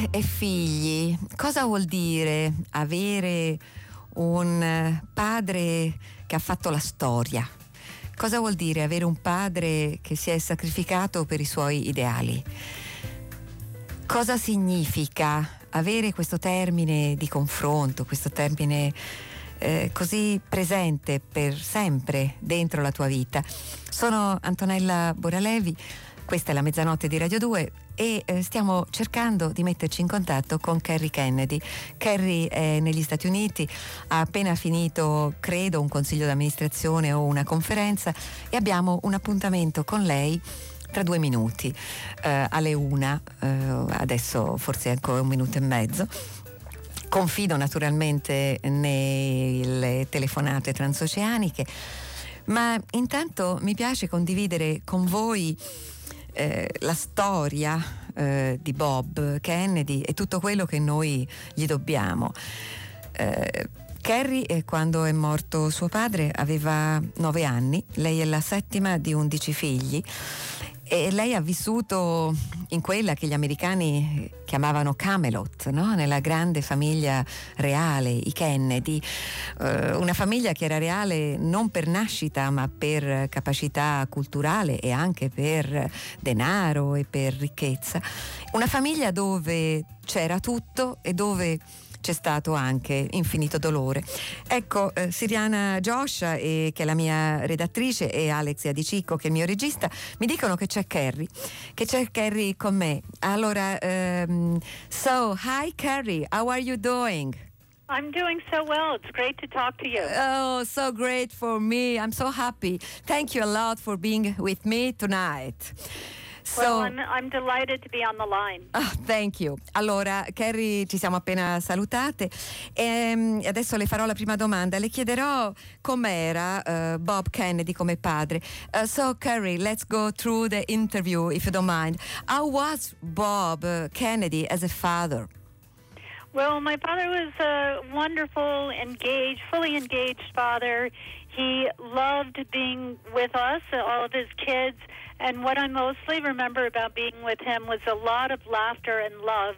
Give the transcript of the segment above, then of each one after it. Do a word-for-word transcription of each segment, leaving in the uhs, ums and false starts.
Padre e figli, cosa vuol dire avere un padre che ha fatto la storia? Cosa vuol dire avere un padre che si è sacrificato per i suoi ideali? Cosa significa avere questo termine di confronto, questo termine eh, così presente per sempre dentro la tua vita? Sono Antonella Boralevi, questa è la Mezzanotte di Radio due e eh, stiamo cercando di metterci in contatto con Kerry Kennedy. Kerry è negli Stati Uniti, ha appena finito, credo, un consiglio d'amministrazione o una conferenza e abbiamo un appuntamento con lei tra due minuti, eh, alle una, eh, adesso forse ancora un minuto e mezzo. Confido naturalmente nelle telefonate transoceaniche, ma intanto mi piace condividere con voi eh, la storia eh, di Bob Kennedy e tutto quello che noi gli dobbiamo. Eh, Kerry, eh, quando è morto suo padre, aveva nove anni, lei è la settima di undici figli. E lei ha vissuto in quella che gli americani chiamavano Camelot, no? Nella grande famiglia reale, i Kennedy, eh, una famiglia che era reale non per nascita ma per capacità culturale e anche per denaro e per ricchezza. Una famiglia dove c'era tutto e dove c'è stato anche infinito dolore. Ecco, eh, Siriana Gioscia, eh, che è la mia redattrice, e Alex Adicicco, che è il mio regista, mi dicono che c'è Kerry, che c'è Kerry con me. Allora, um, so, hi Kerry, how are you doing? I'm doing so well. It's great to talk to you. Oh, so great for me. I'm so happy. Thank you a lot for being with me tonight. So, well, I'm, I'm delighted to be on the line. Oh, thank you. Allora, Kerry, ci siamo appena salutate e adesso le farò la prima domanda. Le chiederò com'era uh, Bob Kennedy come padre. Uh, so, Kerry, let's go through the interview, if you don't mind. How was Bob Kennedy as a father? Well, my father was a wonderful, engaged, fully engaged father. He loved being with us, all of his kids. And what I mostly remember about being with him was a lot of laughter and love.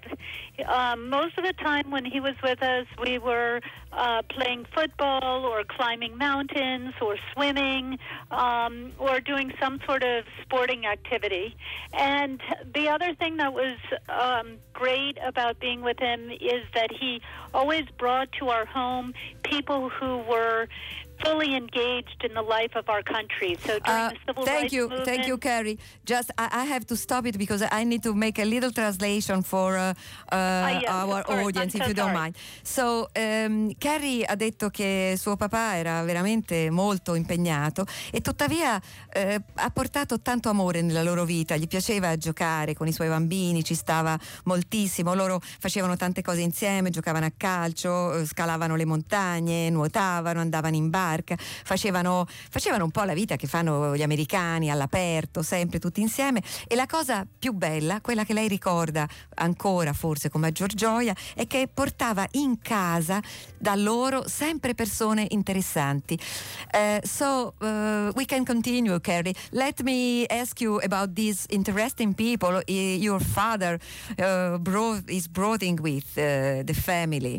Um, most of the time when he was with us, we were uh, playing football or climbing mountains or swimming um, or doing some sort of sporting activity. And the other thing that was um, great about being with him is that he always brought to our home people who were fully engaged in the life of our country. So during uh, the civil thank rights you, movement, thank you, Kerry. Just I, I have to stop it because I need to make a little translation for uh, uh, uh, yes, our audience, so if you don't sorry. mind. So um, Kerry ha detto che suo papà era veramente molto impegnato e tuttavia eh, ha portato tanto amore nella loro vita. Gli piaceva giocare con i suoi bambini, ci stava moltissimo. Loro facevano tante cose insieme, giocavano a calcio, scalavano le montagne, nuotavano, andavano in barca. Facevano, facevano un po' la vita che fanno gli americani all'aperto, sempre tutti insieme, e la cosa più bella, quella che lei ricorda ancora forse con maggior gioia, è che portava in casa da loro sempre persone interessanti. Uh, so uh, we can continue, Kerry. Let me ask you about these interesting people uh, your father uh, brought, is brought in with uh, the family.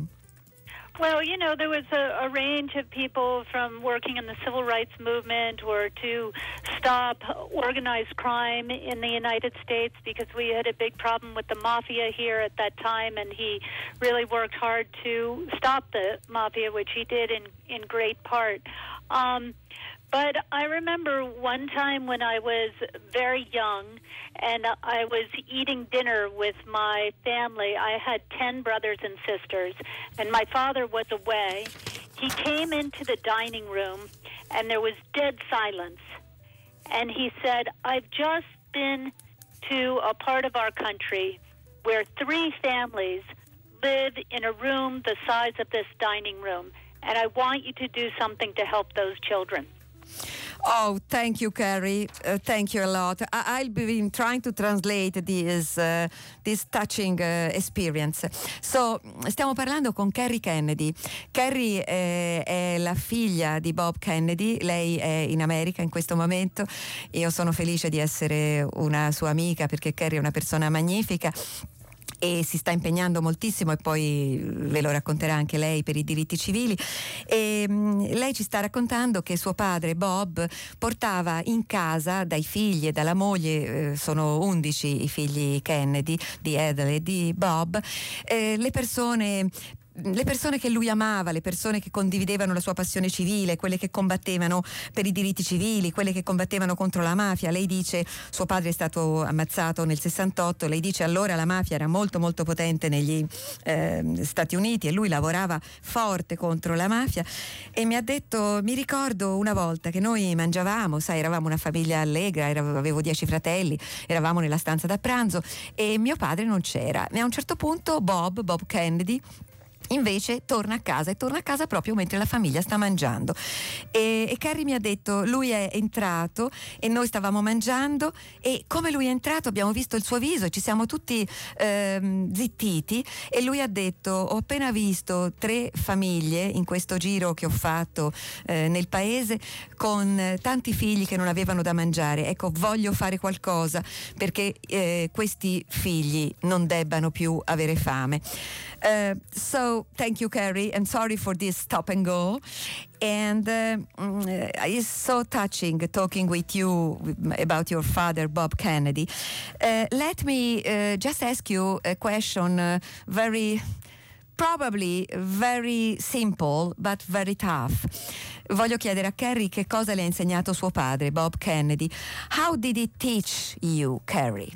Well, you know, there was a, a range of people from working in the civil rights movement or to stop organized crime in the United States because we had a big problem with the mafia here at that time, and he really worked hard to stop the mafia, which he did in, in great part. Um, But I remember one time when I was very young and I was eating dinner with my family. I had ten brothers and sisters, and my father was away. He came into the dining room, and there was dead silence. And he said, I've just been to a part of our country where three families live in a room the size of this dining room, and I want you to do something to help those children. Oh, thank you, Kerry. Uh, thank you a lot. I- I'll be trying to translate this, uh, this touching uh, experience. So, stiamo parlando con Kerry Kennedy. Kerry eh, è la figlia di Bob Kennedy. Lei è in America in questo momento. Io sono felice di essere una sua amica perché Kerry è una persona magnifica. e si sta impegnando moltissimo, e poi ve lo racconterà anche lei, per i diritti civili. E mh, lei ci sta raccontando che suo padre Bob portava in casa dai figli e dalla moglie, eh, sono undici i figli Kennedy, di Ethel e di Bob, eh, le persone le persone che lui amava, le persone che condividevano la sua passione civile, quelle che combattevano per i diritti civili, quelle che combattevano contro la mafia. Lei dice, suo padre è stato ammazzato nel sessantotto, lei dice allora la mafia era molto molto potente negli eh, Stati Uniti e lui lavorava forte contro la mafia, e mi ha detto, mi ricordo una volta che noi mangiavamo, sai, eravamo una famiglia allegra, ero, avevo dieci fratelli, eravamo nella stanza da pranzo e mio padre non c'era, e a un certo punto Bob, Bob Kennedy invece torna a casa, e torna a casa proprio mentre la famiglia sta mangiando, e, e Carrie mi ha detto, lui è entrato e noi stavamo mangiando, e come lui è entrato abbiamo visto il suo viso e ci siamo tutti ehm, zittiti, e lui ha detto, ho appena visto tre famiglie in questo giro che ho fatto eh, nel paese con eh, tanti figli che non avevano da mangiare, ecco, voglio fare qualcosa perché eh, questi figli non debbano più avere fame. Uh, so thank you, Carrie, and sorry for this stop and go. And uh, mm, it's so touching talking with you about your father, Bob Kennedy. Uh, let me uh, just ask you a question, uh, very probably very simple but very tough. Voglio chiedere a Carrie che cosa le ha insegnato suo padre, Bob Kennedy. How did he teach you, Carrie?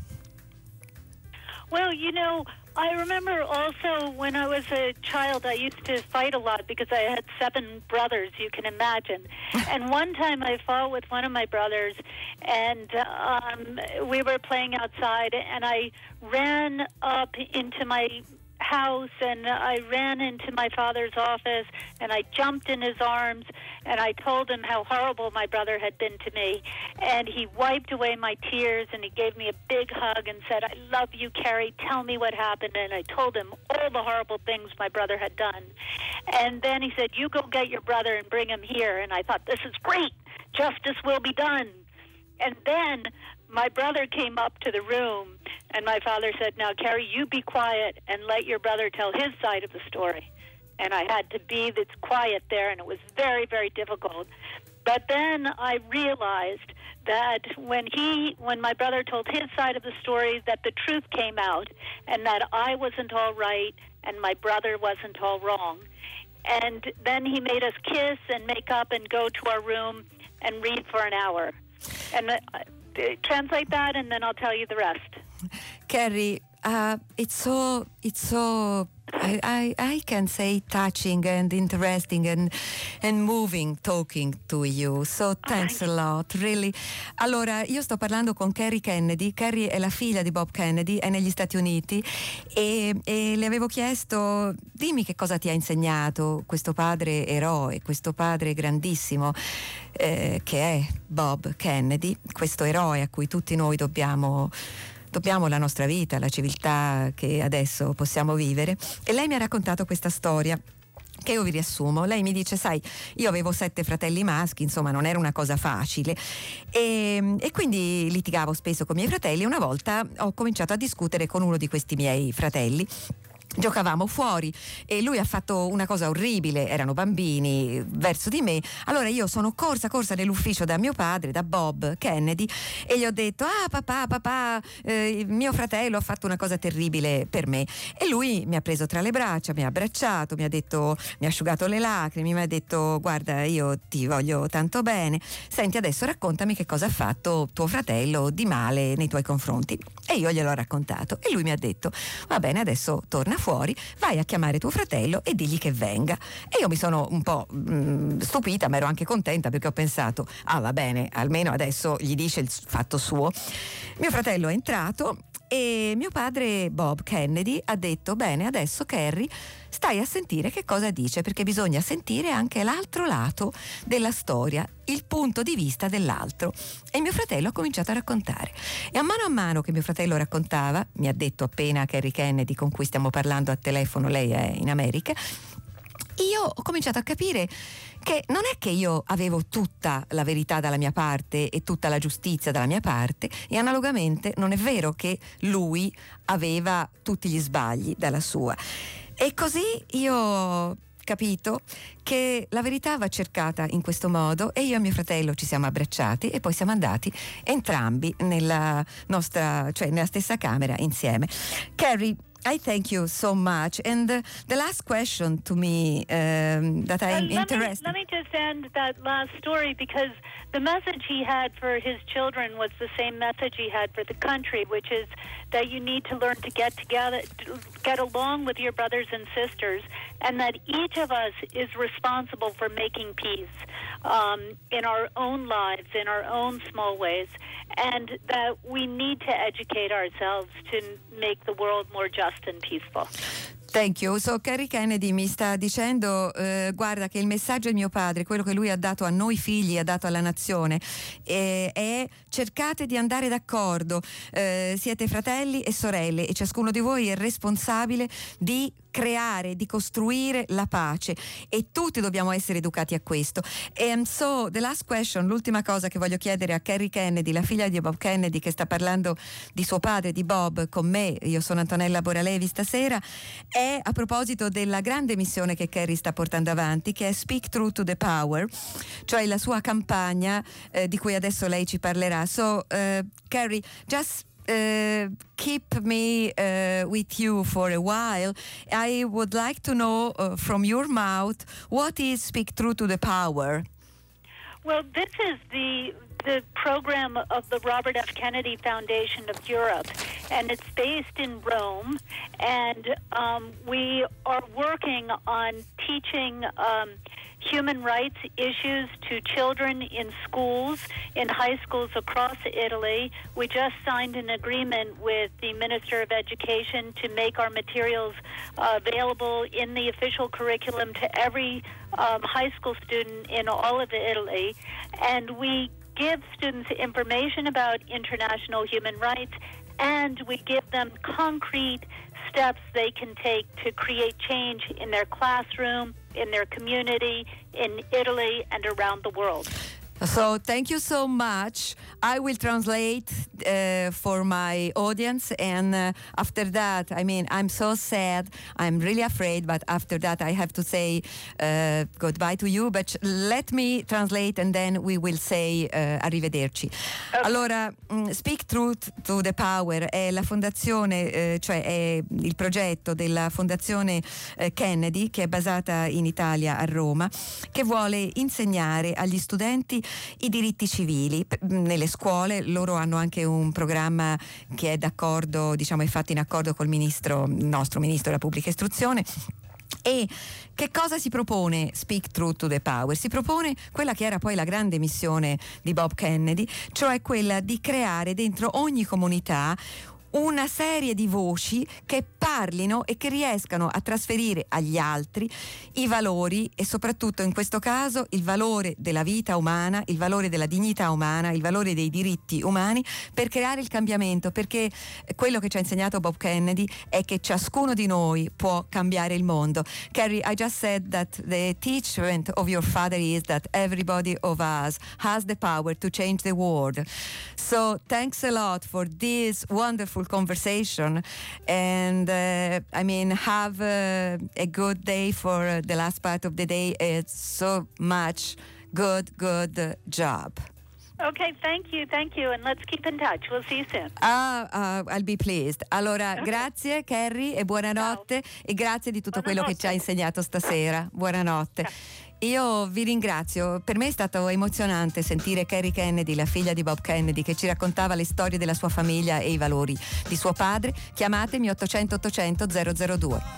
Well, you know, I remember also when I was a child, I used to fight a lot because I had seven brothers, you can imagine. And one time I fought with one of my brothers, and um, we were playing outside, and I ran up into my house, and I ran into my father's office, and I jumped in his arms, and I told him how horrible my brother had been to me. And he wiped away my tears, and he gave me a big hug and said, I love you, Carrie, tell me what happened. And I told him all the horrible things my brother had done. And then he said, you go get your brother and bring him here. And I thought, this is great, justice will be done. And then my brother came up to the room, and my father said, now, Carrie, you be quiet and let your brother tell his side of the story. And I had to be this quiet there, and it was very, very difficult. But then I realized that when he, when my brother told his side of the story, that the truth came out, and that I wasn't all right, and my brother wasn't all wrong. And then he made us kiss and make up and go to our room and read for an hour. And uh, translate that, and then I'll tell you the rest. Carrie, uh, it's so it's so I, I I can say touching and interesting and and moving talking to you. So thanks a lot, really. Allora, io sto parlando con Carrie Kennedy. Carrie è la figlia di Bob Kennedy, è negli Stati Uniti, e, e le avevo chiesto, dimmi che cosa ti ha insegnato questo padre eroe, questo padre grandissimo eh, che è Bob Kennedy, questo eroe a cui tutti noi dobbiamo Dobbiamo la nostra vita, la civiltà che adesso possiamo vivere. E lei mi ha raccontato questa storia che io vi riassumo. Lei mi dice, sai, io avevo sette fratelli maschi, insomma non era una cosa facile, e, e quindi litigavo spesso con i miei fratelli. Una volta ho cominciato a discutere con uno di questi miei fratelli. Giocavamo fuori e lui ha fatto una cosa orribile, erano bambini verso di me. Allora io sono corsa corsa nell'ufficio da mio padre, da Bob Kennedy, e gli ho detto, ah papà, papà, eh, mio fratello ha fatto una cosa terribile per me. E lui mi ha preso tra le braccia, mi ha abbracciato, mi ha detto, mi ha asciugato le lacrime, mi ha detto, guarda, io ti voglio tanto bene, senti, adesso raccontami che cosa ha fatto tuo fratello di male nei tuoi confronti. E io gliel'ho raccontato, e lui mi ha detto, va bene, adesso torna fuori, vai a chiamare tuo fratello e digli che venga. E io mi sono un po' mh, stupita, ma ero anche contenta, perché ho pensato, ah va bene, almeno adesso gli dice il fatto suo. Mio fratello è entrato e mio padre Bob Kennedy ha detto, bene, adesso Carrie stai a sentire che cosa dice, perché bisogna sentire anche l'altro lato della storia, il punto di vista dell'altro. E mio fratello ha cominciato a raccontare, e a mano a mano che mio fratello raccontava, mi ha detto appena Carrie Kennedy, con cui stiamo parlando a telefono, lei è in America, io ho cominciato a capire che non è che io avevo tutta la verità dalla mia parte e tutta la giustizia dalla mia parte, e analogamente non è vero che lui aveva tutti gli sbagli dalla sua. E così io ho capito che la verità va cercata in questo modo, e io e mio fratello ci siamo abbracciati e poi siamo andati entrambi nella nostra, cioè nella stessa camera insieme. Carrie, I thank you so much. And uh, the last question to me um, that I'm uh, let interested. Me, let me just end that last story, because the message he had for his children was the same message he had for the country, which is that you need to learn to get together, to get along with your brothers and sisters, and that each of us is responsible for making peace um, in our own lives, in our own small ways, and that we need to educate ourselves to make the world more just and peaceful. Thank you. So Kerry Kennedy mi sta dicendo eh, guarda che il messaggio di mio padre, quello che lui ha dato a noi figli, ha dato alla nazione, eh, è cercate di andare d'accordo, eh, siete fratelli e sorelle e ciascuno di voi è responsabile di creare, di costruire la pace, e tutti dobbiamo essere educati a questo. And so the last question, l'ultima cosa che voglio chiedere a Kerry Kennedy, la figlia di Bob Kennedy, che sta parlando di suo padre, di Bob, con me, io sono Antonella Boralevi stasera, è a proposito della grande missione che Kerry sta portando avanti, che è Speak Truth to the Power, cioè la sua campagna eh, di cui adesso lei ci parlerà. So uh, Kerry, just Uh, keep me uh, with you for a while. I would like to know uh, from your mouth, what is Speak Truth to the Power? Well, this is the the program of the Robert F. Kennedy Foundation of Europe, and it's based in Rome, and um, we are working on teaching um, human rights issues to children in schools, in high schools across Italy. We just signed an agreement with the Minister of Education to make our materials uh, available in the official curriculum to every um, high school student in all of Italy. And we give students information about international human rights, and we give them concrete steps they can take to create change in their classroom, in their community, in Italy, and around the world. So thank you so much. I will translate uh, for my audience, and uh, after that, I mean, I'm so sad. I'm really afraid, but after that, I have to say uh, goodbye to you. But let me translate, and then we will say uh, arrivederci. Okay. Allora, um, Speak Truth to the Power è la fondazione, eh, cioè è il progetto della Fondazione eh, Kennedy, che è basata in Italia, a Roma, che vuole insegnare agli studenti i diritti civili nelle scuole. Loro hanno anche un programma che è d'accordo, diciamo, è fatto in accordo col ministro, il nostro ministro della pubblica istruzione. E che cosa si propone Speak Truth to the Power? Si propone quella che era poi la grande missione di Bob Kennedy, cioè quella di creare dentro ogni comunità una serie di voci che parlino e che riescano a trasferire agli altri i valori, e soprattutto in questo caso il valore della vita umana, il valore della dignità umana, il valore dei diritti umani, per creare il cambiamento, perché quello che ci ha insegnato Bob Kennedy è che ciascuno di noi può cambiare il mondo. Carrie, I just said that the teachment of your father is that everybody of us has the power to change the world. So thanks a lot for this wonderful conversation, and uh, I mean, have uh, a good day for uh, the last part of the day. It's so much good good job. Okay, thank you, thank you, and let's keep in touch. We'll see you soon. Ah, uh, I'll be pleased. Allora, Okay. grazie Carrie e buonanotte. Ciao. E grazie di tutto quello che Buonanotte. ci ha insegnato stasera. Buonanotte. Io vi ringrazio, per me è stato emozionante sentire Kerry Kennedy, la figlia di Bob Kennedy, che ci raccontava le storie della sua famiglia e i valori di suo padre. Chiamatemi ottocento ottocento zero zero due.